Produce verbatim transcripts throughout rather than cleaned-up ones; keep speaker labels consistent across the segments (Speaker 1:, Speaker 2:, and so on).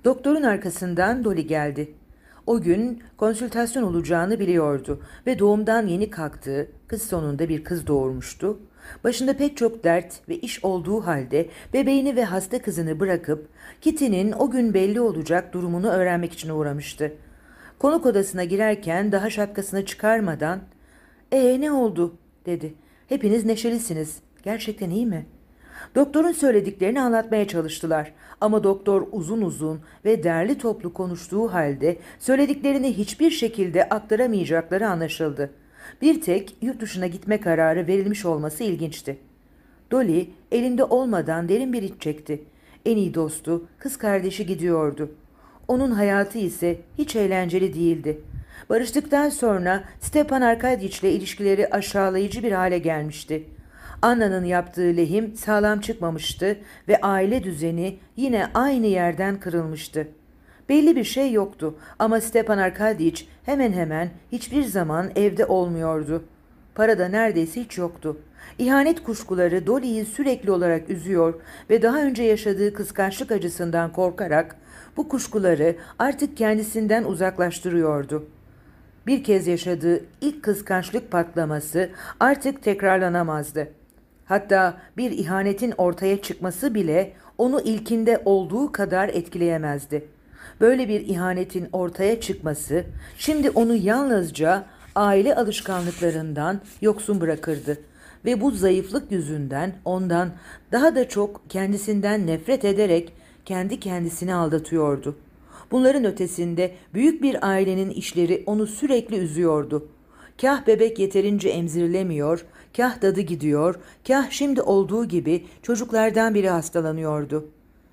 Speaker 1: Doktorun arkasından Dolly geldi. O gün konsültasyon olacağını biliyordu ve doğumdan yeni kalktığı, kız sonunda bir kız doğurmuştu. Başında pek çok dert ve iş olduğu halde bebeğini ve hasta kızını bırakıp Kitty'nin o gün belli olacak durumunu öğrenmek için uğramıştı. Konuk odasına girerken daha şapkasını çıkarmadan ''Ee ne oldu?'' dedi. ''Hepiniz neşelisiniz. Gerçekten iyi mi?'' Doktorun söylediklerini anlatmaya çalıştılar ama doktor uzun uzun ve derli toplu konuştuğu halde söylediklerini hiçbir şekilde aktaramayacakları anlaşıldı. Bir tek yurt dışına gitme kararı verilmiş olması ilginçti. Dolly elinde olmadan derin bir iç çekti. En iyi dostu, kız kardeşi gidiyordu. Onun hayatı ise hiç eğlenceli değildi. Barıştıktan sonra Stepan Arkadyiç ile ilişkileri aşağılayıcı bir hale gelmişti. Anna'nın yaptığı lehim sağlam çıkmamıştı ve aile düzeni yine aynı yerden kırılmıştı. Belli bir şey yoktu ama Stepan Arkadyiç hemen hemen hiçbir zaman evde olmuyordu. Para da neredeyse hiç yoktu. İhanet kuşkuları Dolly'yi sürekli olarak üzüyor ve daha önce yaşadığı kıskançlık acısından korkarak bu kuşkuları artık kendisinden uzaklaştırıyordu. Bir kez yaşadığı ilk kıskançlık patlaması artık tekrarlanamazdı. Hatta bir ihanetin ortaya çıkması bile onu ilkinde olduğu kadar etkileyemezdi. Böyle bir ihanetin ortaya çıkması şimdi onu yalnızca aile alışkanlıklarından yoksun bırakırdı ve bu zayıflık yüzünden ondan daha da çok kendisinden nefret ederek kendi kendisini aldatıyordu. Bunların ötesinde büyük bir ailenin işleri onu sürekli üzüyordu. Kah bebek yeterince emzirilemiyor, kah dadı gidiyor, kah şimdi olduğu gibi çocuklardan biri hastalanıyordu.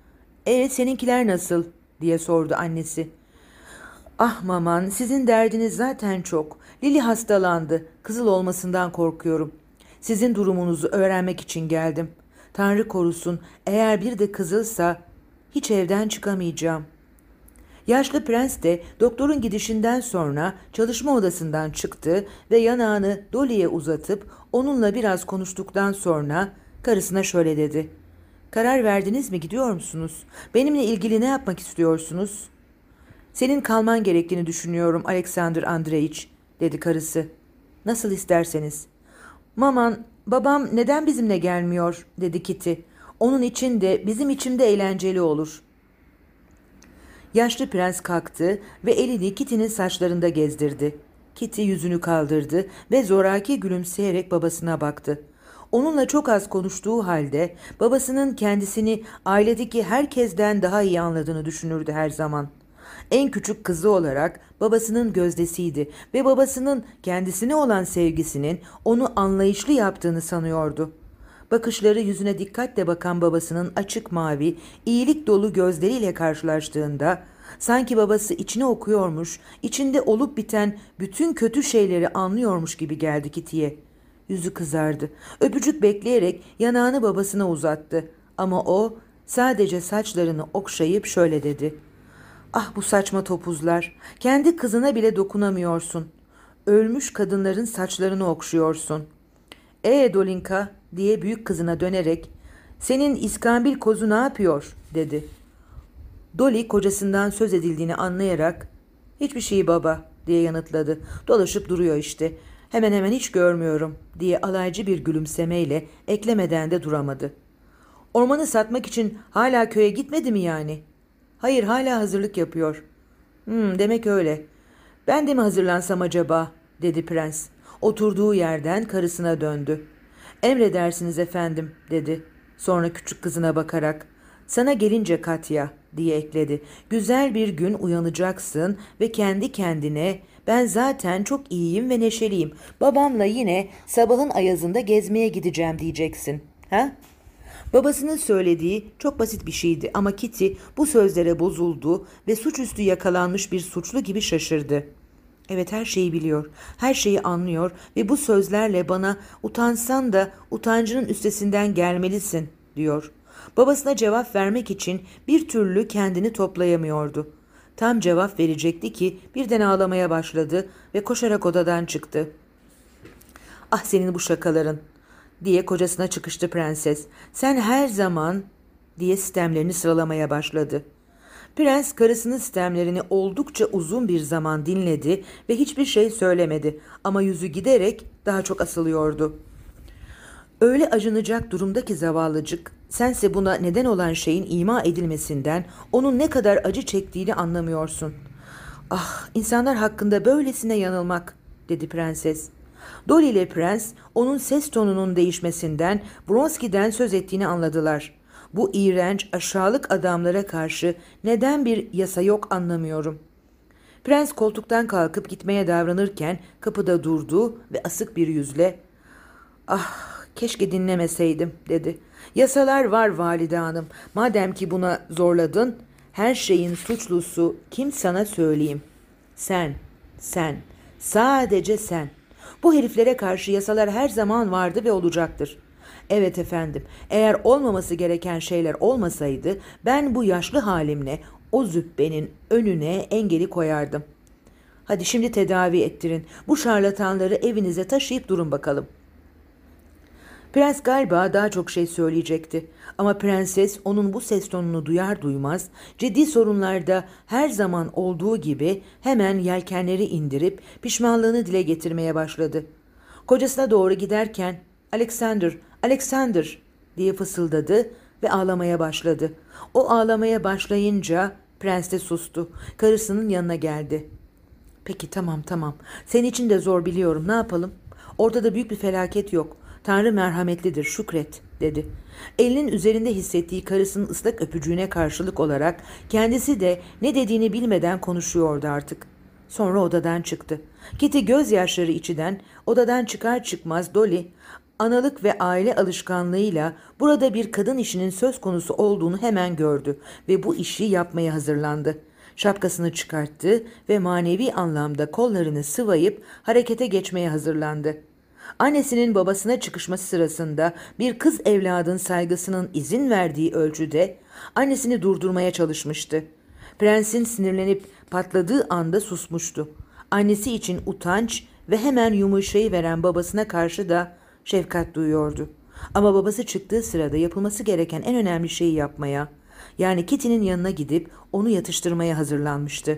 Speaker 1: ''E seninkiler nasıl?'' diye sordu annesi. ''Ah maman, sizin derdiniz zaten çok. Lili hastalandı. Kızıl olmasından korkuyorum. Sizin durumunuzu öğrenmek için geldim. Tanrı korusun, eğer bir de kızılsa hiç evden çıkamayacağım.'' Yaşlı prens de doktorun gidişinden sonra çalışma odasından çıktı ve yanağını Dolly'ye uzatıp onunla biraz konuştuktan sonra karısına şöyle dedi. ''Karar verdiniz mi, gidiyor musunuz? Benimle ilgili ne yapmak istiyorsunuz?'' ''Senin kalman gerektiğini düşünüyorum Alexander Andreich'' dedi karısı. ''Nasıl isterseniz.'' ''Maman, babam neden bizimle gelmiyor?'' dedi Kitty. ''Onun için de bizim için de eğlenceli olur.'' Yaşlı prens kalktı ve elini Kitty'nin saçlarında gezdirdi. Kitty yüzünü kaldırdı ve zoraki gülümseyerek babasına baktı. Onunla çok az konuştuğu halde babasının kendisini ailedeki herkesten daha iyi anladığını düşünürdü her zaman. En küçük kızı olarak babasının gözdesiydi ve babasının kendisine olan sevgisinin onu anlayışlı yaptığını sanıyordu. Bakışları yüzüne dikkatle bakan babasının açık mavi, iyilik dolu gözleriyle karşılaştığında sanki babası içine okuyormuş, içinde olup biten bütün kötü şeyleri anlıyormuş gibi geldi Kitty'ye. Yüzü kızardı. Öpücük bekleyerek yanağını babasına uzattı. Ama o sadece saçlarını okşayıp şöyle dedi. ''Ah bu saçma topuzlar. Kendi kızına bile dokunamıyorsun. Ölmüş kadınların saçlarını okşuyorsun.'' ''Ee Dolinka'' diye büyük kızına dönerek ''Senin iskambil kozu ne yapıyor?'' dedi. Dolly kocasından söz edildiğini anlayarak ''Hiçbir şey baba'' diye yanıtladı. ''Dolaşıp duruyor işte. Hemen hemen hiç görmüyorum.'' diye alaycı bir gülümsemeyle eklemeden de duramadı. ''Ormanı satmak için hala köye gitmedi mi yani?'' ''Hayır, hala hazırlık yapıyor.'' ''Hmm, demek öyle. Ben de mi hazırlansam acaba?'' dedi prens. Oturduğu yerden karısına döndü. ''Emredersiniz efendim'' dedi. Sonra küçük kızına bakarak ''Sana gelince Katya'' diye ekledi. ''Güzel bir gün uyanacaksın ve kendi kendine ben zaten çok iyiyim ve neşeliyim. Babamla yine sabahın ayazında gezmeye gideceğim diyeceksin. Ha?'' Babasının söylediği çok basit bir şeydi ama Kitty bu sözlere bozuldu ve suçüstü yakalanmış bir suçlu gibi şaşırdı. Evet, her şeyi biliyor, her şeyi anlıyor ve bu sözlerle bana utansan da utancının üstesinden gelmelisin diyor. Babasına cevap vermek için bir türlü kendini toplayamıyordu. Tam cevap verecekti ki birden ağlamaya başladı ve koşarak odadan çıktı. ''Ah senin bu şakaların'' diye kocasına çıkıştı prenses. ''Sen her zaman'' diye sistemlerini sıralamaya başladı. Prens karısının sistemlerini oldukça uzun bir zaman dinledi ve hiçbir şey söylemedi ama yüzü giderek daha çok asılıyordu. Öyle acınacak durumdaki zavallıcık, sense buna neden olan şeyin ima edilmesinden onun ne kadar acı çektiğini anlamıyorsun. Ah, insanlar hakkında böylesine yanılmak, dedi prenses. Dolly ile prens onun ses tonunun değişmesinden, Bronski'den söz ettiğini anladılar. Bu iğrenç, aşağılık adamlara karşı neden bir yasa yok anlamıyorum. Prens koltuktan kalkıp gitmeye davranırken kapıda durdu ve asık bir yüzle "Ah, keşke dinlemeseydim," dedi. "Yasalar var valide hanım. Madem ki buna zorladın, her şeyin suçlusu kim sana söyleyeyim? Sen, sen, sadece sen. Bu heriflere karşı yasalar her zaman vardı ve olacaktır. Evet efendim, eğer olmaması gereken şeyler olmasaydı ben bu yaşlı halimle o zübbenin önüne engeli koyardım. Hadi şimdi tedavi ettirin. Bu şarlatanları evinize taşıyıp durun bakalım." Prens galiba daha çok şey söyleyecekti. Ama prenses onun bu ses tonunu duyar duymaz, ciddi sorunlarda her zaman olduğu gibi hemen yelkenleri indirip pişmanlığını dile getirmeye başladı. Kocasına doğru giderken "Alexander, Alexander," diye fısıldadı ve ağlamaya başladı. O ağlamaya başlayınca prens de sustu. Karısının yanına geldi. "Peki, tamam tamam. Senin için de zor biliyorum. Ne yapalım? Ortada büyük bir felaket yok. Tanrı merhametlidir, şükret," dedi. Elinin üzerinde hissettiği karısının ıslak öpücüğüne karşılık olarak kendisi de ne dediğini bilmeden konuşuyordu artık. Sonra odadan çıktı. Kitty gözyaşları içiden odadan çıkar çıkmaz Dolly, analık ve aile alışkanlığıyla burada bir kadın işinin söz konusu olduğunu hemen gördü ve bu işi yapmaya hazırlandı. Şapkasını çıkarttı ve manevi anlamda kollarını sıvayıp harekete geçmeye hazırlandı. Annesinin babasına çıkışması sırasında bir kız evladın saygısının izin verdiği ölçüde annesini durdurmaya çalışmıştı. Prensin sinirlenip patladığı anda susmuştu. Annesi için utanç ve hemen yumuşayıveren babasına karşı da şefkat duyuyordu. Ama babası çıktığı sırada yapılması gereken en önemli şeyi yapmaya, yani Kitty'nin yanına gidip onu yatıştırmaya hazırlanmıştı.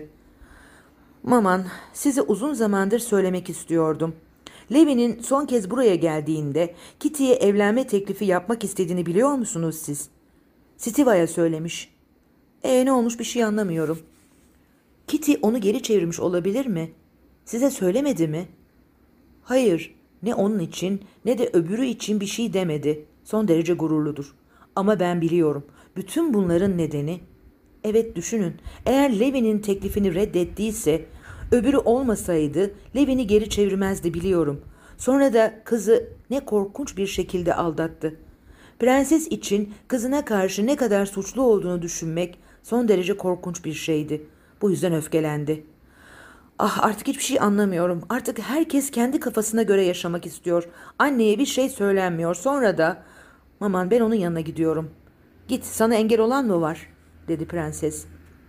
Speaker 1: "Maman, size uzun zamandır söylemek istiyordum. Levy'nin son kez buraya geldiğinde Kitty'ye evlenme teklifi yapmak istediğini biliyor musunuz siz? Stiva'ya söylemiş." "E ne olmuş, bir şey anlamıyorum." "Kitty onu geri çevirmiş olabilir mi? Size söylemedi mi?" "Hayır, ne onun için ne de öbürü için bir şey demedi. Son derece gururludur. Ama ben biliyorum. Bütün bunların nedeni..." "Evet, düşünün. Eğer Levy'nin teklifini reddettiyse, öbürü olmasaydı Levy'ni geri çevirmezdi, biliyorum. Sonra da kızı ne korkunç bir şekilde aldattı. Prenses için kızına karşı ne kadar suçlu olduğunu düşünmek son derece korkunç bir şeydi. Bu yüzden öfkelendi. Ah, artık hiçbir şey anlamıyorum. Artık herkes kendi kafasına göre yaşamak istiyor. Anneye bir şey söylenmiyor. Sonra da... Aman, ben onun yanına gidiyorum." "Git, sana engel olan mı var?" dedi prenses.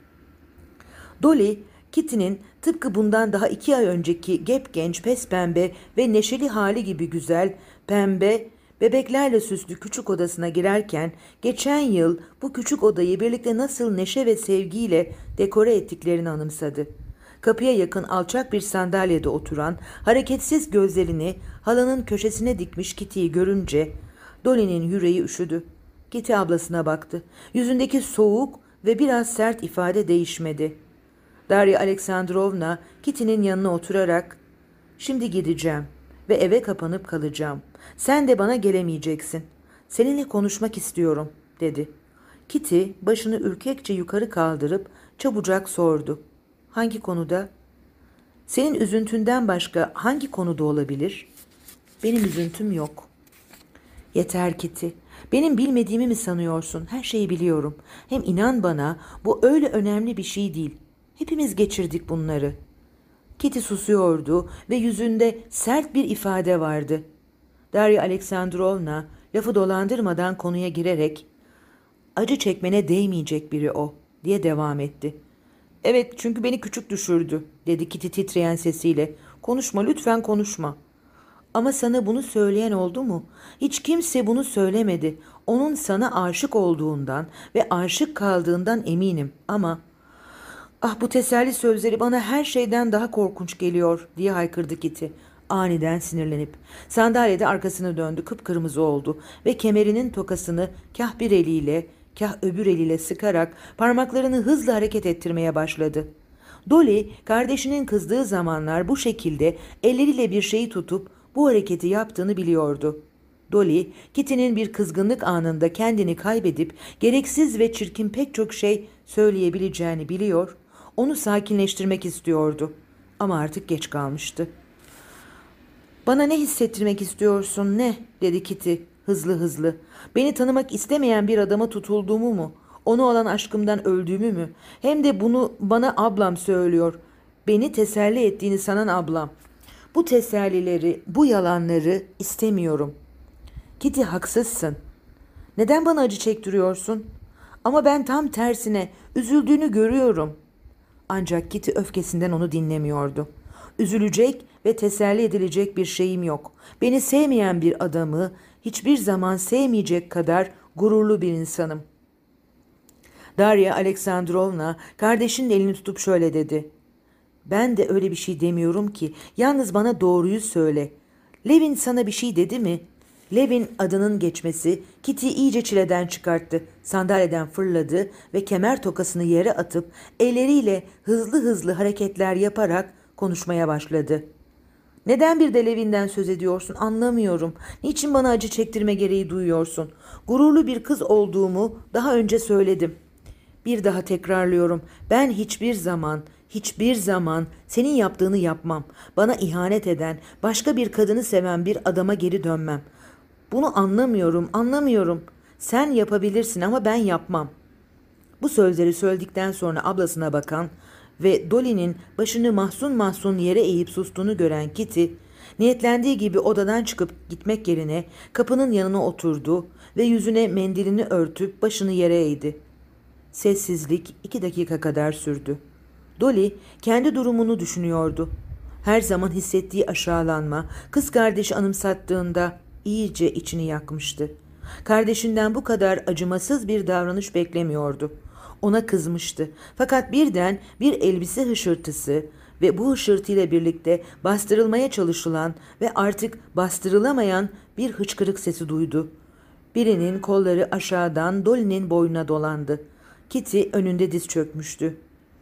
Speaker 1: Dolly, Kitty'nin tıpkı bundan daha iki ay önceki gepgenç, pespembe ve neşeli hali gibi güzel, pembe, bebeklerle süslü küçük odasına girerken geçen yıl bu küçük odayı birlikte nasıl neşe ve sevgiyle dekore ettiklerini anımsadı. Kapıya yakın alçak bir sandalyede oturan, hareketsiz gözlerini halının köşesine dikmiş Kitty'yi görünce Dolly'nin yüreği üşüdü. Kitty ablasına baktı. Yüzündeki soğuk ve biraz sert ifade değişmedi. Darya Alexandrovna Kitty'nin yanına oturarak "Şimdi gideceğim ve eve kapanıp kalacağım. Sen de bana gelemeyeceksin. Seninle konuşmak istiyorum," dedi. Kitty başını ürkekçe yukarı kaldırıp çabucak sordu. "Hangi konuda?" "Senin üzüntünden başka hangi konuda olabilir?" "Benim üzüntüm yok." "Yeter Kitty. Benim bilmediğimi mi sanıyorsun? Her şeyi biliyorum. Hem inan bana, bu öyle önemli bir şey değil. Hepimiz geçirdik bunları." Kitty susuyordu ve yüzünde sert bir ifade vardı. Darya Alexandrovna lafı dolandırmadan konuya girerek "Acı çekmene değmeyecek biri o," diye devam etti. "Evet, çünkü beni küçük düşürdü," dedi Kitty titreyen sesiyle. "Konuşma, lütfen konuşma." "Ama sana bunu söyleyen oldu mu? Hiç kimse bunu söylemedi. Onun sana aşık olduğundan ve aşık kaldığından eminim ama Ah, bu teselli sözleri bana her şeyden daha korkunç geliyor diye haykırdı Kitty. Aniden sinirlenip sandalyede arkasını döndü, kıpkırmızı oldu ve kemerinin tokasını kah bir eliyle kah öbür eliyle sıkarak parmaklarını hızla hareket ettirmeye başladı. Dolly kardeşinin kızdığı zamanlar bu şekilde elleriyle bir şeyi tutup bu hareketi yaptığını biliyordu. Dolly, Kitty'nin bir kızgınlık anında kendini kaybedip gereksiz ve çirkin pek çok şey söyleyebileceğini biliyor, onu sakinleştirmek istiyordu. Ama artık geç kalmıştı. "Bana ne hissettirmek istiyorsun, ne?" dedi Kitty hızlı hızlı. "Beni tanımak istemeyen bir adama tutulduğumu mu? Onu olan aşkımdan öldüğümü mü? Hem de bunu bana ablam söylüyor. Beni teselli ettiğini sanan ablam. Bu tesellileri, bu yalanları istemiyorum." "Kitty, haksızsın. Neden bana acı çektiriyorsun? Ama ben tam tersine üzüldüğünü görüyorum." Ancak Kitty öfkesinden onu dinlemiyordu. "Üzülecek ve teselli edilecek bir şeyim yok. Beni sevmeyen bir adamı hiçbir zaman sevmeyecek kadar gururlu bir insanım." Darya Aleksandrovna kardeşinin elini tutup şöyle dedi. "Ben de öyle bir şey demiyorum ki. Yalnız bana doğruyu söyle. Levin sana bir şey dedi mi?" Levin adının geçmesi Kitty'yi iyice çileden çıkarttı. Sandalyeden fırladı ve kemer tokasını yere atıp elleriyle hızlı hızlı hareketler yaparak konuşmaya başladı. "Neden bir de Levin'den söz ediyorsun, anlamıyorum. Niçin bana acı çektirme gereği duyuyorsun? Gururlu bir kız olduğumu daha önce söyledim. Bir daha tekrarlıyorum. Ben hiçbir zaman, hiçbir zaman senin yaptığını yapmam. Bana ihanet eden, başka bir kadını seven bir adama geri dönmem. Bunu anlamıyorum, anlamıyorum. Sen yapabilirsin ama ben yapmam." Bu sözleri söyledikten sonra ablasına bakan ve Dolly'nin başını mahzun mahzun yere eğip sustuğunu gören Kitty, niyetlendiği gibi odadan çıkıp gitmek yerine kapının yanına oturdu ve yüzüne mendilini örtüp başını yere eğdi. Sessizlik iki dakika kadar sürdü. Dolly kendi durumunu düşünüyordu. Her zaman hissettiği aşağılanma, kız kardeşi anımsattığında iyice içini yakmıştı. Kardeşinden bu kadar acımasız bir davranış beklemiyordu. Ona kızmıştı. Fakat birden bir elbise hışırtısı ve bu hışırtıyla birlikte bastırılmaya çalışılan ve artık bastırılamayan bir hıçkırık sesi duydu. Birinin kolları aşağıdan Dolly'nin boynuna dolandı. Kitty önünde diz çökmüştü.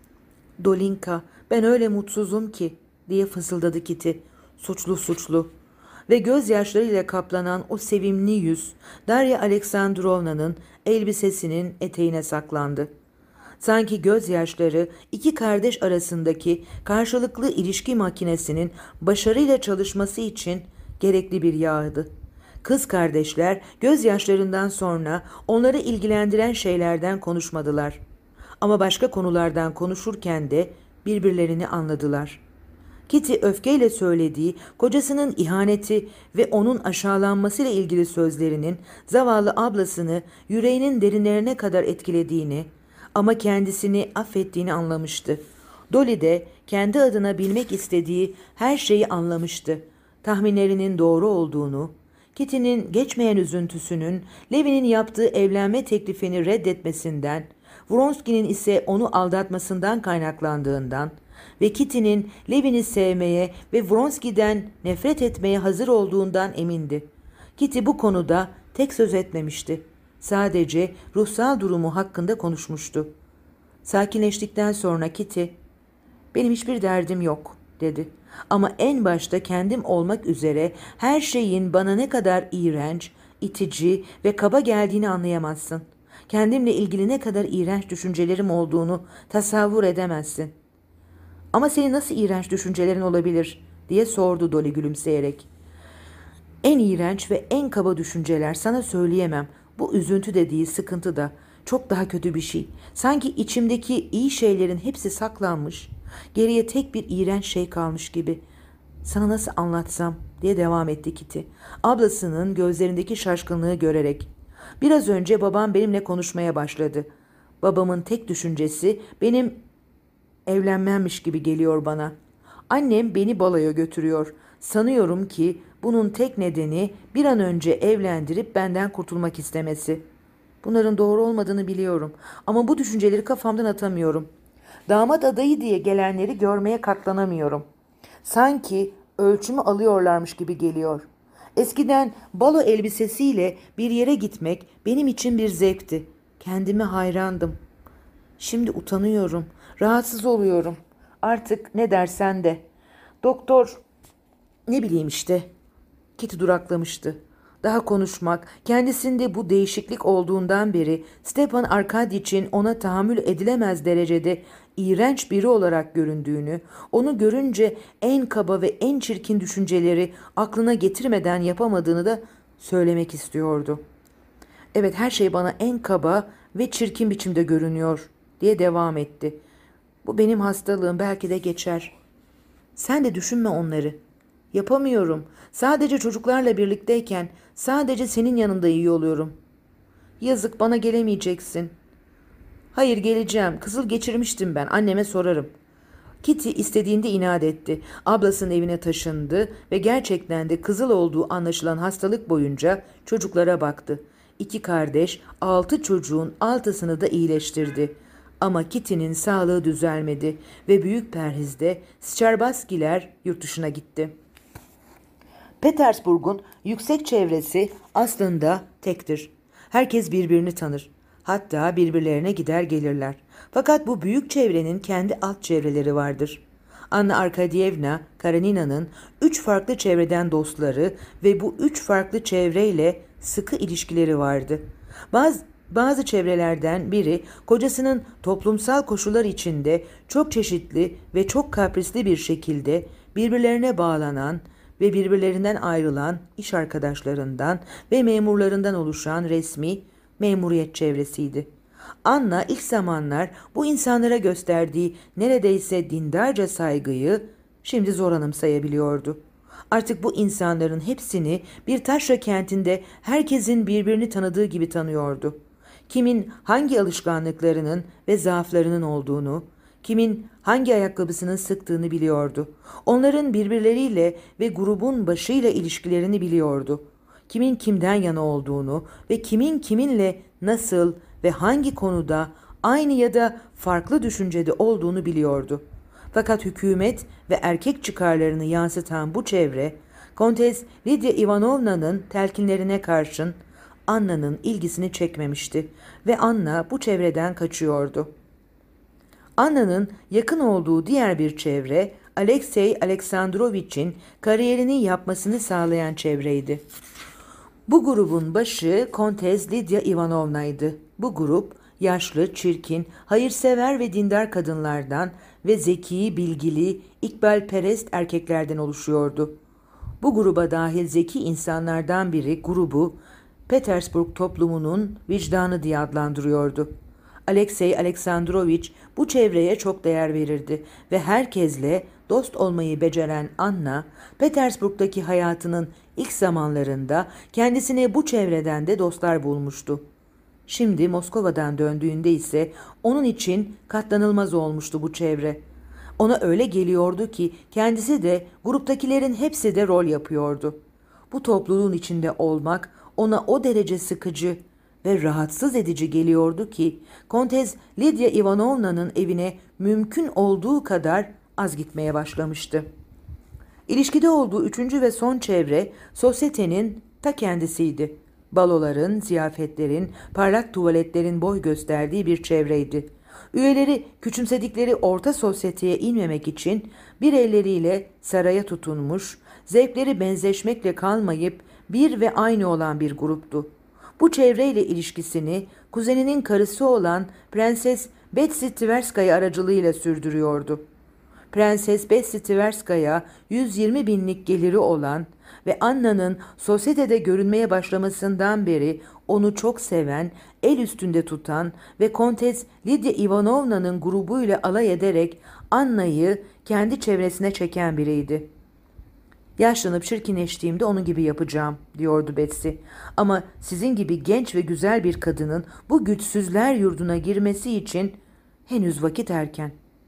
Speaker 1: "Dolinka, ben öyle mutsuzum ki," diye fısıldadı Kitty. Suçlu suçlu. Ve gözyaşlarıyla kaplanan o sevimli yüz Darya Aleksandrovna'nın elbisesinin eteğine saklandı. Sanki gözyaşları iki kardeş arasındaki karşılıklı ilişki makinesinin başarıyla çalışması için gerekli bir yağdı. Kız kardeşler gözyaşlarından sonra onları ilgilendiren şeylerden konuşmadılar. Ama başka konulardan konuşurken de birbirlerini anladılar. Kitty öfkeyle söylediği kocasının ihaneti ve onun aşağılanmasıyla ilgili sözlerinin zavallı ablasını yüreğinin derinlerine kadar etkilediğini ama kendisini affettiğini anlamıştı. Dolly de kendi adına bilmek istediği her şeyi anlamıştı. Tahminlerinin doğru olduğunu, Kitty'nin geçmeyen üzüntüsünün Levin'in yaptığı evlenme teklifini reddetmesinden, Vronski'nin ise onu aldatmasından kaynaklandığından ve Kitty'nin Levin'i sevmeye ve Vronski'den nefret etmeye hazır olduğundan emindi. Kitty bu konuda tek söz etmemişti. Sadece ruhsal durumu hakkında konuşmuştu. Sakinleştikten sonra Kitty, "Benim hiçbir derdim yok," dedi. "Ama en başta kendim olmak üzere her şeyin bana ne kadar iğrenç, itici ve kaba geldiğini anlayamazsın. Kendimle ilgili ne kadar iğrenç düşüncelerim olduğunu tasavvur edemezsin." "Ama senin nasıl iğrenç düşüncelerin olabilir?" diye sordu Dolly gülümseyerek. "En iğrenç ve en kaba düşünceler sana söyleyemem. Bu üzüntü de değil, sıkıntı da. Çok daha kötü bir şey. Sanki içimdeki iyi şeylerin hepsi saklanmış. Geriye tek bir iğrenç şey kalmış gibi. Sana nasıl anlatsam?" diye devam etti Kitty. Ablasının gözlerindeki şaşkınlığı görerek. "Biraz önce babam benimle konuşmaya başladı. Babamın tek düşüncesi benim evlenmemmiş gibi geliyor bana. Annem beni baloya götürüyor. Sanıyorum ki bunun tek nedeni bir an önce evlendirip benden kurtulmak istemesi. Bunların doğru olmadığını biliyorum ama bu düşünceleri kafamdan atamıyorum. Damat adayı diye gelenleri görmeye katlanamıyorum. Sanki ölçümü alıyorlarmış gibi geliyor. Eskiden balo elbisesiyle bir yere gitmek benim için bir zevkti. Kendime hayrandım. Şimdi utanıyorum, rahatsız oluyorum. Artık ne dersen de. Doktor, ne bileyim işte. Kitty duraklamıştı. Daha konuşmak, kendisinde bu değişiklik olduğundan beri Stepan Arkadyiç'in ona tahammül edilemez derecede iğrenç biri olarak göründüğünü, onu görünce en kaba ve en çirkin düşünceleri aklına getirmeden yapamadığını da söylemek istiyordu. Evet, her şey bana en kaba ve çirkin biçimde görünüyor diye devam etti. Bu benim hastalığım, belki de geçer. Sen de düşünme onları. Yapamıyorum. Sadece çocuklarla birlikteyken sadece senin yanında iyi oluyorum. Yazık, bana gelemeyeceksin. Hayır, geleceğim. Kızıl geçirmiştim ben. Anneme sorarım. Kitty istediğinde inat etti. Ablasının evine taşındı ve gerçekten de kızıl olduğu anlaşılan hastalık boyunca çocuklara baktı. İki kardeş altı çocuğun altısını da iyileştirdi. Ama Kitty'nin sağlığı düzelmedi ve büyük perhizde Sçerbaskiler yurt dışına gitti. Petersburg'un yüksek çevresi aslında tektir. Herkes birbirini tanır. Hatta birbirlerine gider gelirler. Fakat bu büyük çevrenin kendi alt çevreleri vardır. Anna Arkadyevna Karenina'nın üç farklı çevreden dostları ve bu üç farklı çevreyle sıkı ilişkileri vardı. Bazı Bazı çevrelerden biri kocasının toplumsal koşullar içinde çok çeşitli ve çok kaprisli bir şekilde birbirlerine bağlanan ve birbirlerinden ayrılan iş arkadaşlarından ve memurlarından oluşan resmi memuriyet çevresiydi. Anna ilk zamanlar bu insanlara gösterdiği neredeyse dindarca saygıyı şimdi zor anımsayabiliyordu. Artık bu insanların hepsini bir taşra kentinde herkesin birbirini tanıdığı gibi tanıyordu. Kimin hangi alışkanlıklarının ve zaaflarının olduğunu, kimin hangi ayakkabısının sıktığını biliyordu. Onların birbirleriyle ve grubun başıyla ilişkilerini biliyordu. Kimin kimden yana olduğunu ve kimin kiminle nasıl ve hangi konuda aynı ya da farklı düşüncede olduğunu biliyordu. Fakat hükümet ve erkek çıkarlarını yansıtan bu çevre, Kontes Lidya Ivanovna'nın telkinlerine karşın Anna'nın ilgisini çekmemişti ve Anna bu çevreden kaçıyordu. Anna'nın yakın olduğu diğer bir çevre, Alexey Aleksandrovich'in kariyerini yapmasını sağlayan çevreydi. Bu grubun başı Kontes Lidya Ivanovna'ydı. Bu grup, yaşlı, çirkin, hayırsever ve dindar kadınlardan ve zeki, bilgili, ikbalperest erkeklerden oluşuyordu. Bu gruba dahil zeki insanlardan biri grubu Petersburg toplumunun vicdanı diye adlandırıyordu. Alexey Aleksandrovich bu çevreye çok değer verirdi ve herkesle dost olmayı beceren Anna, Petersburg'daki hayatının ilk zamanlarında kendisine bu çevreden de dostlar bulmuştu. Şimdi Moskova'dan döndüğünde ise onun için katlanılmaz olmuştu bu çevre. Ona öyle geliyordu ki kendisi de gruptakilerin hepsi de rol yapıyordu. Bu topluluğun içinde olmak ona o derece sıkıcı ve rahatsız edici geliyordu ki Kontes Lidya Ivanovna'nın evine mümkün olduğu kadar az gitmeye başlamıştı. İlişkide olduğu üçüncü ve son çevre sosyetenin ta kendisiydi. Baloların, ziyafetlerin, parlak tuvaletlerin boy gösterdiği bir çevreydi. Üyeleri küçümsedikleri orta sosyeteye inmemek için bir elleriyle saraya tutunmuş, zevkleri benzeşmekle kalmayıp bir ve aynı olan bir gruptu. Bu çevreyle ilişkisini kuzeninin karısı olan Prenses Betsy Tverskaya aracılığıyla sürdürüyordu. Prenses Betsy Tverskaya yüz yirmi binlik geliri olan ve Anna'nın sosyetede görünmeye başlamasından beri onu çok seven, el üstünde tutan ve Kontes Lidya Ivanovna'nın grubuyla alay ederek Anna'yı kendi çevresine çeken biriydi. Yaşlanıp çirkinleştiğimde onun gibi yapacağım, diyordu Betsy. Ama sizin gibi genç ve güzel bir kadının bu güçsüzler yurduna girmesi için henüz vakit erken.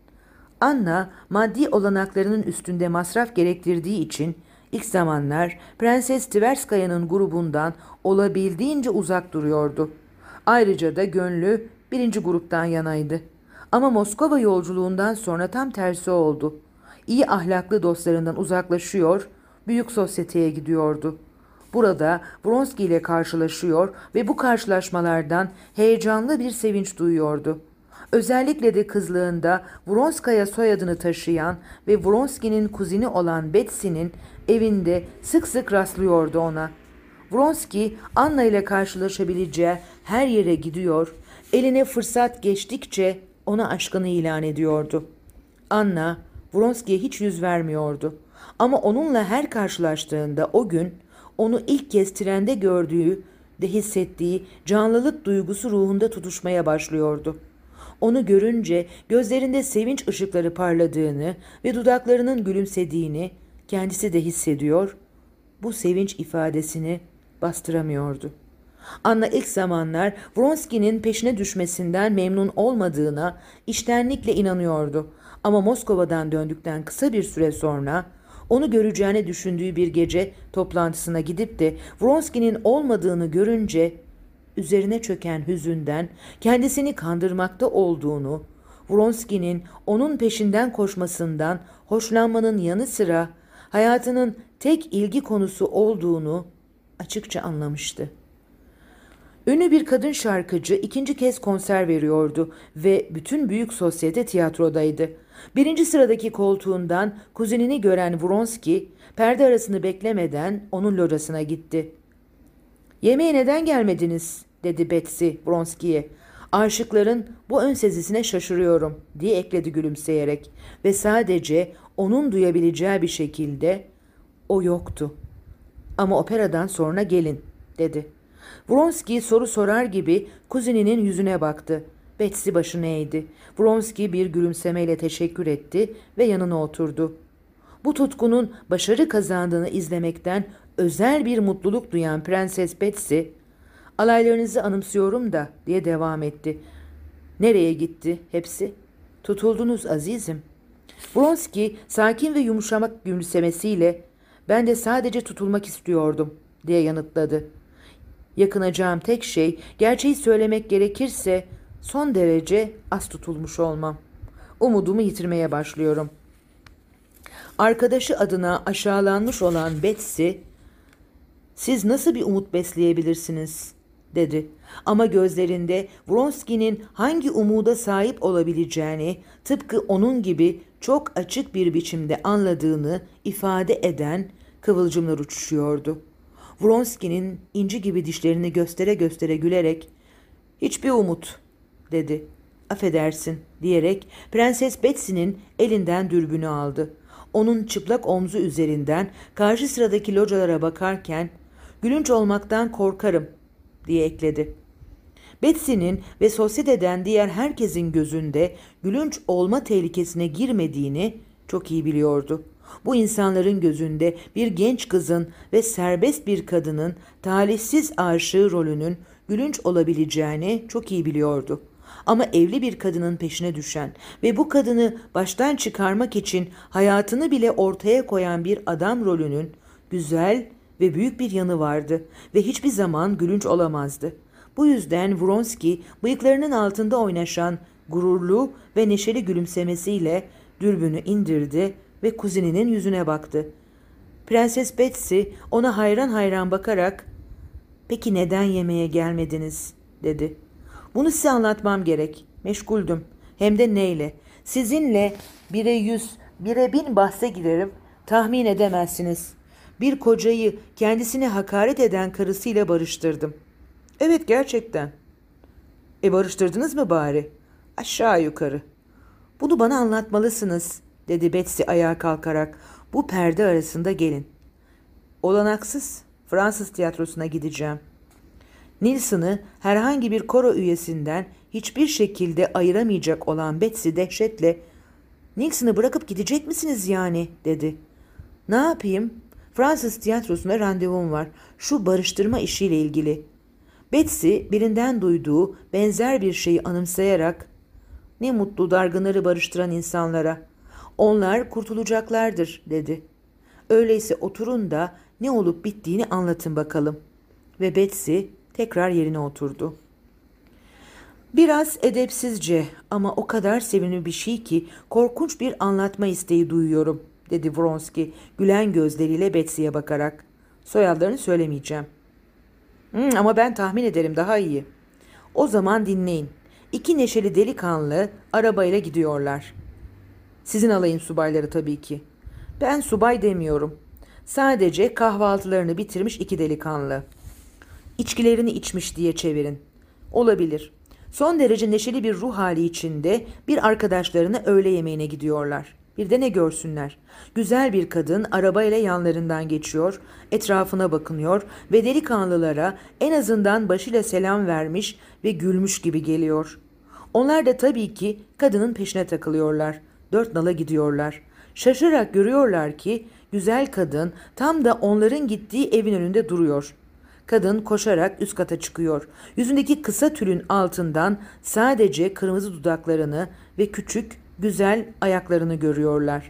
Speaker 1: Anna, maddi olanaklarının üstünde masraf gerektirdiği için ilk zamanlar Prenses Tverskaya'nın grubundan olabildiğince uzak duruyordu. Ayrıca da gönlü birinci gruptan yanaydı. Ama Moskova yolculuğundan sonra tam tersi oldu. İyi ahlaklı dostlarından uzaklaşıyor, büyük sosyeteye gidiyordu. Burada Vronski ile karşılaşıyor ve bu karşılaşmalardan heyecanlı bir sevinç duyuyordu. Özellikle de kızlığında Vronskaya soyadını taşıyan ve Vronski'nin kuzini olan Betsy'nin evinde sık sık rastlıyordu ona. Vronski, Anna ile karşılaşabileceği her yere gidiyor, eline fırsat geçtikçe ona aşkını ilan ediyordu. Anna, Vronski'ye hiç yüz vermiyordu. Ama onunla her karşılaştığında o gün onu ilk kez trende gördüğü de hissettiği canlılık duygusu ruhunda tutuşmaya başlıyordu. Onu görünce gözlerinde sevinç ışıkları parladığını ve dudaklarının gülümsediğini kendisi de hissediyor, bu sevinç ifadesini bastıramıyordu. Anna ilk zamanlar Vronski'nin peşine düşmesinden memnun olmadığına içtenlikle inanıyordu. Ama Moskova'dan döndükten kısa bir süre sonra onu göreceğini düşündüğü bir gece toplantısına gidip de Vronski'nin olmadığını görünce üzerine çöken hüzünden kendisini kandırmakta olduğunu, Vronski'nin onun peşinden koşmasından hoşlanmanın yanı sıra hayatının tek ilgi konusu olduğunu açıkça anlamıştı. Ünlü bir kadın şarkıcı ikinci kez konser veriyordu ve bütün büyük sosyete tiyatrodaydı. Birinci sıradaki koltuğundan kuzenini gören Vronski, perde arasını beklemeden onun locasına gitti. ''Yemeğe neden gelmediniz?'' dedi Betsy Vronski'ye. ''Aşıkların bu ön sezisine şaşırıyorum.'' diye ekledi gülümseyerek ve sadece onun duyabileceği bir şekilde ''O yoktu. Ama operadan sonra gelin.'' dedi. Vronski soru sorar gibi kuzeninin yüzüne baktı. Betsy başını eğdi. Vronski bir gülümsemeyle teşekkür etti ve yanına oturdu. Bu tutkunun başarı kazandığını izlemekten özel bir mutluluk duyan Prenses Betsy, ''Alaylarınızı anımsıyorum da'' diye devam etti. ''Nereye gitti hepsi?'' ''Tutuldunuz azizim.'' Vronski sakin ve yumuşamak gülümsemesiyle ''Ben de sadece tutulmak istiyordum.'' diye yanıtladı. ''Yakınacağım tek şey, gerçeği söylemek gerekirse son derece az tutulmuş olmam. Umudumu yitirmeye başlıyorum.'' Arkadaşı adına aşağılanmış olan Betsy, ''Siz nasıl bir umut besleyebilirsiniz?'' dedi. Ama gözlerinde Vronski'nin hangi umuda sahip olabileceğini tıpkı onun gibi çok açık bir biçimde anladığını ifade eden kıvılcımlar uçuşuyordu. Vronski'nin inci gibi dişlerini göstere göstere gülerek ''Hiçbir umut'' dedi. ''Affedersin'' diyerek Prenses Betsy'nin elinden dürbünü aldı. Onun çıplak omzu üzerinden karşı sıradaki localara bakarken ''Gülünç olmaktan korkarım'' diye ekledi. Betsy'nin ve sosyeteden diğer herkesin gözünde gülünç olma tehlikesine girmediğini çok iyi biliyordu. Bu insanların gözünde bir genç kızın ve serbest bir kadının talihsiz aşığı rolünün gülünç olabileceğini çok iyi biliyordu. Ama evli bir kadının peşine düşen ve bu kadını baştan çıkarmak için hayatını bile ortaya koyan bir adam rolünün güzel ve büyük bir yanı vardı ve hiçbir zaman gülünç olamazdı. Bu yüzden Vronski bıyıklarının altında oynaşan gururlu ve neşeli gülümsemesiyle dürbünü indirdi ve kuzeninin yüzüne baktı. Prenses Betsy ona hayran hayran bakarak ''Peki neden yemeğe gelmediniz?'' dedi. ''Bunu size anlatmam gerek. Meşguldüm. Hem de neyle? Sizinle bire yüz, bire bin bahse girerim. Tahmin edemezsiniz. Bir kocayı kendisine hakaret eden karısıyla barıştırdım. Evet, gerçekten. E barıştırdınız mı bari? Aşağı yukarı. Bunu bana anlatmalısınız, dedi Betsy ayağa kalkarak. Bu perde arasında gelin. Olanaksız. Fransız tiyatrosuna gideceğim. Nilsson'ı herhangi bir koro üyesinden hiçbir şekilde ayıramayacak olan Betsy dehşetle ''Nilsson'ı bırakıp gidecek misiniz yani?'' dedi. ''Ne yapayım? Fransız tiyatrosuna randevum var. Şu barıştırma işiyle ilgili.'' Betsy birinden duyduğu benzer bir şeyi anımsayarak ''Ne mutlu dargınları barıştıran insanlara. Onlar kurtulacaklardır.'' dedi. ''Öyleyse oturun da ne olup bittiğini anlatın bakalım.'' Ve Betsy tekrar yerine oturdu. Biraz edepsizce ama o kadar sevimli bir şey ki korkunç bir anlatma isteği duyuyorum, dedi Vronsky gülen gözleriyle Betsy'ye bakarak. Soyadlarını söylemeyeceğim. Hmm, ama ben tahmin ederim daha iyi. O zaman dinleyin. İki neşeli delikanlı arabayla gidiyorlar. Sizin alayın subayları tabii ki. Ben subay demiyorum. Sadece kahvaltılarını bitirmiş iki delikanlı. İçkilerini içmiş diye çevirin. Olabilir. Son derece neşeli bir ruh hali içinde bir arkadaşlarına öğle yemeğine gidiyorlar. Bir de ne görsünler. Güzel bir kadın arabayla yanlarından geçiyor, etrafına bakınıyor ve delikanlılara en azından başıyla selam vermiş ve gülmüş gibi geliyor. Onlar da tabii ki kadının peşine takılıyorlar. Dört nala gidiyorlar. Şaşırarak görüyorlar ki güzel kadın tam da onların gittiği evin önünde duruyor. Kadın koşarak üst kata çıkıyor. Yüzündeki kısa tülün altından sadece kırmızı dudaklarını ve küçük, güzel ayaklarını görüyorlar.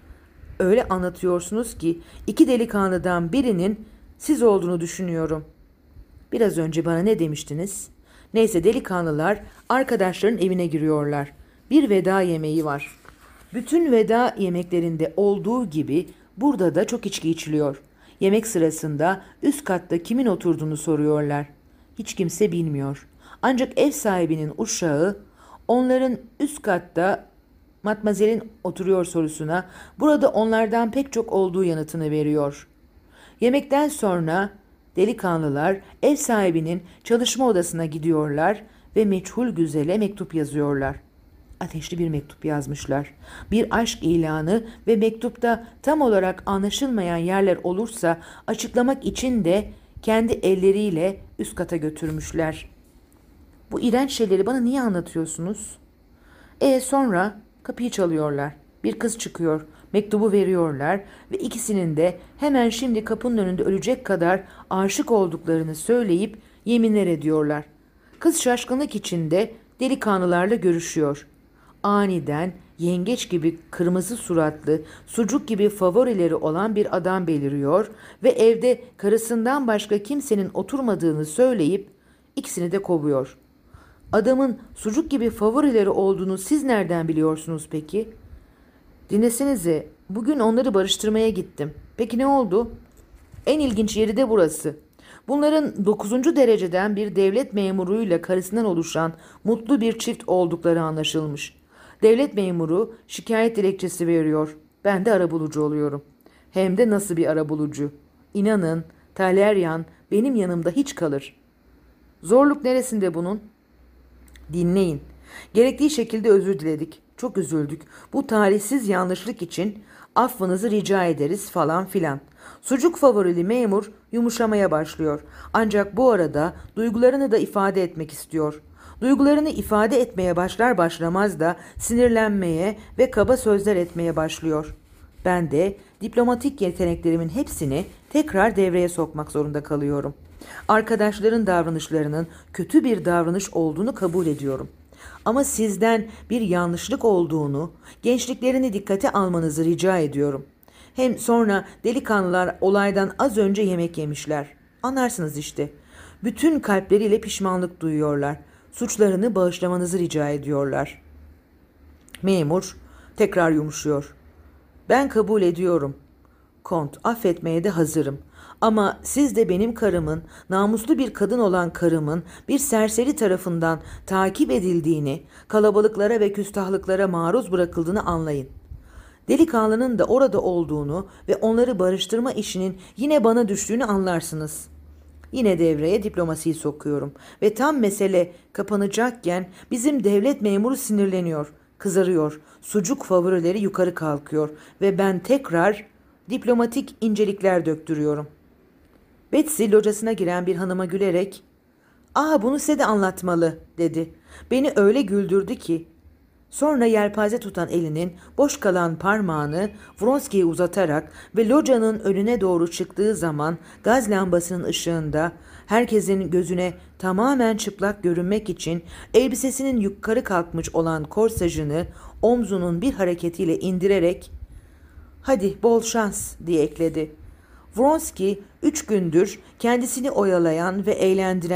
Speaker 1: Öyle anlatıyorsunuz ki iki delikanlıdan birinin siz olduğunu düşünüyorum. Biraz önce bana ne demiştiniz? Neyse delikanlılar arkadaşların evine giriyorlar. Bir veda yemeği var. Bütün veda yemeklerinde olduğu gibi burada da çok içki içiliyor. Yemek sırasında üst katta kimin oturduğunu soruyorlar. Hiç kimse bilmiyor. Ancak ev sahibinin uşağı onların üst katta Matmazel'in oturuyor sorusuna burada onlardan pek çok olduğu yanıtını veriyor. Yemekten sonra delikanlılar ev sahibinin çalışma odasına gidiyorlar ve meçhul güzele mektup yazıyorlar. Ateşli bir mektup yazmışlar. Bir aşk ilanı ve mektupta tam olarak anlaşılmayan yerler olursa açıklamak için de kendi elleriyle üst kata götürmüşler. Bu iğrenç şeyleri bana niye anlatıyorsunuz? E sonra kapıyı çalıyorlar. Bir kız çıkıyor. Mektubu veriyorlar ve ikisinin de hemen şimdi kapının önünde ölecek kadar aşık olduklarını söyleyip yeminler ediyorlar. Kız şaşkınlık içinde delikanlılarla görüşüyor. Aniden yengeç gibi kırmızı suratlı, sucuk gibi favorileri olan bir adam beliriyor ve evde karısından başka kimsenin oturmadığını söyleyip ikisini de kovuyor. Adamın sucuk gibi favorileri olduğunu siz nereden biliyorsunuz peki? Dinlesenize, bugün onları barıştırmaya gittim. Peki ne oldu? En ilginç yeri de burası. Bunların dokuzuncu dereceden bir devlet memuruyla karısından oluşan mutlu bir çift oldukları anlaşılmış. Devlet memuru şikayet dilekçesi veriyor. Ben de arabulucu oluyorum. Hem de nasıl bir arabulucu. İnanın, Talleyrand benim yanımda hiç kalır. Zorluk neresinde bunun? Dinleyin. Gerektiği şekilde özür diledik. Çok üzüldük. Bu talihsiz yanlışlık için affınızı rica ederiz falan filan. Sucuk favorili memur yumuşamaya başlıyor. Ancak bu arada duygularını da ifade etmek istiyor. Duygularını ifade etmeye başlar başlamaz da sinirlenmeye ve kaba sözler etmeye başlıyor. Ben de diplomatik yeteneklerimin hepsini tekrar devreye sokmak zorunda kalıyorum. Arkadaşların davranışlarının kötü bir davranış olduğunu kabul ediyorum. Ama sizden bir yanlışlık olduğunu, gençliklerini dikkate almanızı rica ediyorum. Hem sonra delikanlılar olaydan az önce yemek yemişler. Anlarsınız işte. Bütün kalpleriyle pişmanlık duyuyorlar. Suçlarını bağışlamanızı rica ediyorlar. Memur tekrar yumuşuyor. Ben kabul ediyorum. Kont, affetmeye de hazırım. Ama siz de benim karımın, namuslu bir kadın olan karımın bir serseri tarafından takip edildiğini, kalabalıklara ve küstahlıklara maruz bırakıldığını anlayın. Delikanlının da orada olduğunu ve onları barıştırma işinin yine bana düştüğünü anlarsınız. Yine devreye diplomasiyi sokuyorum ve tam mesele kapanacakken bizim devlet memuru sinirleniyor, kızarıyor, sucuk favorileri yukarı kalkıyor ve ben tekrar diplomatik incelikler döktürüyorum. Betsy locasına giren bir hanıma gülerek ''Aa bunu size de anlatmalı'' dedi. Beni öyle güldürdü ki. Sonra yelpaze tutan elinin boş kalan parmağını Vronsky'ye uzatarak ve locanın önüne doğru çıktığı zaman gaz lambasının ışığında herkesin gözüne tamamen çıplak görünmek için elbisesinin yukarı kalkmış olan korsajını omzunun bir hareketiyle indirerek ''Hadi bol şans'' diye ekledi. Vronsky üç gündür kendisini oyalayan ve eğlendiren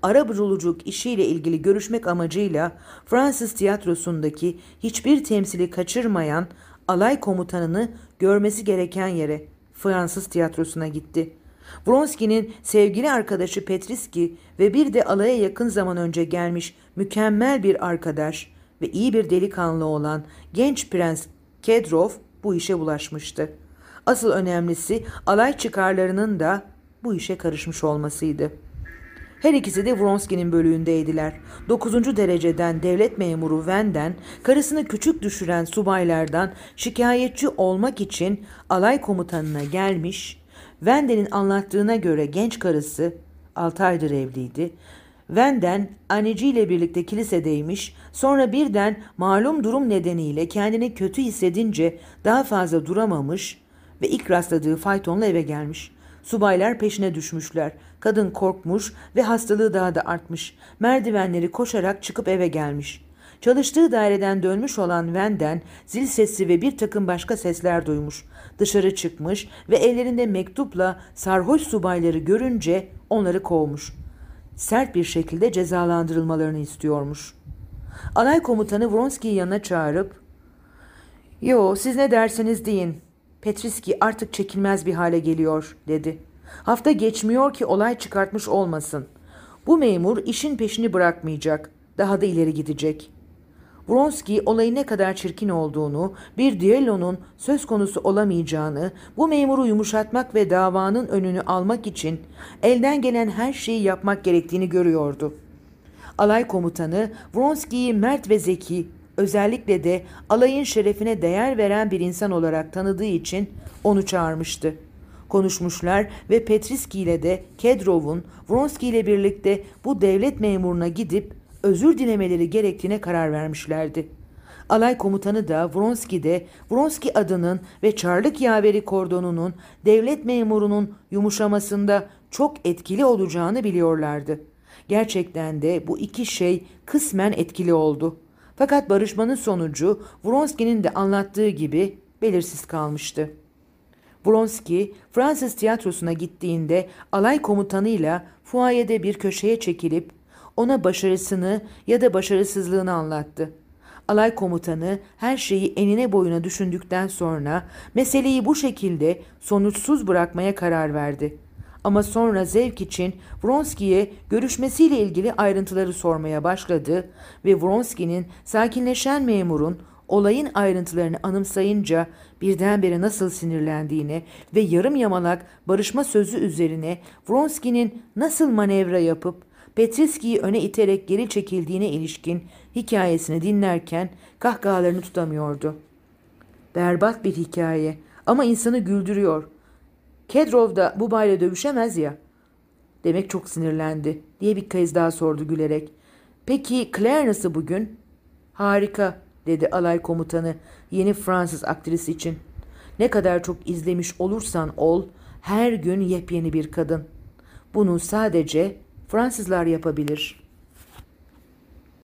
Speaker 1: arabuluculuk işiyle ilgili görüşmek amacıyla Fransız tiyatrosundaki hiçbir temsili kaçırmayan alay komutanını görmesi gereken yere, Fransız tiyatrosuna gitti. Vronsky'nin sevgili arkadaşı Petriski ve bir de alaya yakın zaman önce gelmiş mükemmel bir arkadaş ve iyi bir delikanlı olan genç prens Kedrov bu işe bulaşmıştı. Asıl önemlisi alay çıkarlarının da bu işe karışmış olmasıydı. Her ikisi de Vronsky'nin bölüğündeydiler. Dokuzuncu dereceden devlet memuru Venden, karısını küçük düşüren subaylardan şikayetçi olmak için alay komutanına gelmiş. Venden'in anlattığına göre genç karısı altı aydır evliydi. Venden anneciyle birlikte kilisedeymiş, sonra birden malum durum nedeniyle kendini kötü hissedince daha fazla duramamış ve ilk rastladığı faytonla eve gelmiş. Subaylar peşine düşmüşler. Kadın korkmuş ve hastalığı daha da artmış. Merdivenleri koşarak çıkıp eve gelmiş. Çalıştığı daireden dönmüş olan Venden zil sesi ve bir takım başka sesler duymuş. Dışarı çıkmış ve ellerinde mektupla sarhoş subayları görünce onları kovmuş. Sert bir şekilde cezalandırılmalarını istiyormuş. Alay komutanı Vronsky'yi yanına çağırıp "Yo, siz ne derseniz deyin. Petriski artık çekilmez bir hale geliyor," dedi. "Hafta geçmiyor ki olay çıkartmış olmasın. Bu memur işin peşini bırakmayacak. Daha da ileri gidecek." Vronsky olayın ne kadar çirkin olduğunu, bir düellonun söz konusu olamayacağını, bu memuru yumuşatmak ve davanın önünü almak için elden gelen her şeyi yapmak gerektiğini görüyordu. Alay komutanı Vronsky'yi mert ve zeki, özellikle de alayın şerefine değer veren bir insan olarak tanıdığı için onu çağırmıştı. Konuşmuşlar ve Petriski ile de Kedrov'un Vronsky ile birlikte bu devlet memuruna gidip özür dilemeleri gerektiğine karar vermişlerdi. Alay komutanı da Vronsky de Vronsky adının ve Çarlık yaveri kordonunun devlet memurunun yumuşamasında çok etkili olacağını biliyorlardı. Gerçekten de bu iki şey kısmen etkili oldu. Fakat barışmanın sonucu Vronsky'nin de anlattığı gibi belirsiz kalmıştı. Vronsky, Fransız tiyatrosuna gittiğinde alay komutanıyla fuayede bir köşeye çekilip ona başarısını ya da başarısızlığını anlattı. Alay komutanı her şeyi enine boyuna düşündükten sonra meseleyi bu şekilde sonuçsuz bırakmaya karar verdi. Ama sonra zevk için Vronsky'ye görüşmesiyle ilgili ayrıntıları sormaya başladı ve Vronsky'nin sakinleşen memurun olayın ayrıntılarını anımsayınca birdenbire nasıl sinirlendiğini ve yarım yamalak barışma sözü üzerine Vronsky'nin nasıl manevra yapıp Petriski'yi öne iterek geri çekildiğine ilişkin hikayesini dinlerken kahkahalarını tutamıyordu. Berbat bir hikaye ama insanı güldürüyor. Kedrov da bu bayla dövüşemez ya. Demek çok sinirlendi diye bir kez daha sordu gülerek. Peki Claire nasıl bugün? Harika, dedi alay komutanı yeni Fransız aktrisi için. Ne kadar çok izlemiş olursan ol, her gün yepyeni bir kadın. Bunu sadece Fransızlar yapabilir.''